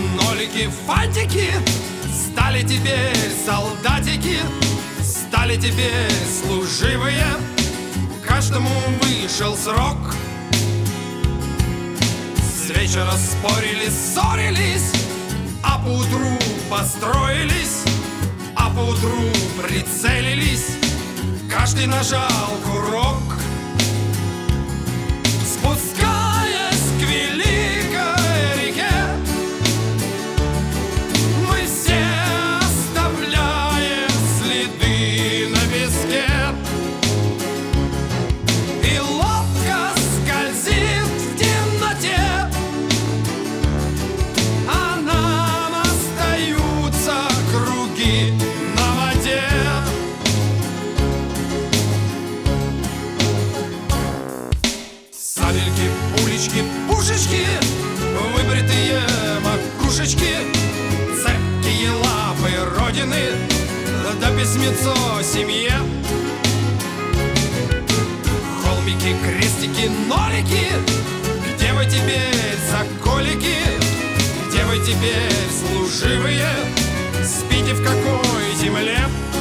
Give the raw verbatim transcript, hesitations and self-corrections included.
нолики, фантики стали теперь солдатики, стали теперь служивые. Каждому вышел срок. С вечера спорили, ссорились, а поутру построились, а поутру прицелились. Каждый нажал курок. Спускаясь к великой реке, мы все оставляем следы на песке. И лодка скользит в темноте, а нам остаются круги на воде. Сабельки, пулечки, пушечки, выбритые макушечки, цепкие лапы Родины, да письмецо семье. Холмики, крестики, нолики, где вы теперь, соколики? Где вы теперь, служивые? Спите в какой земле?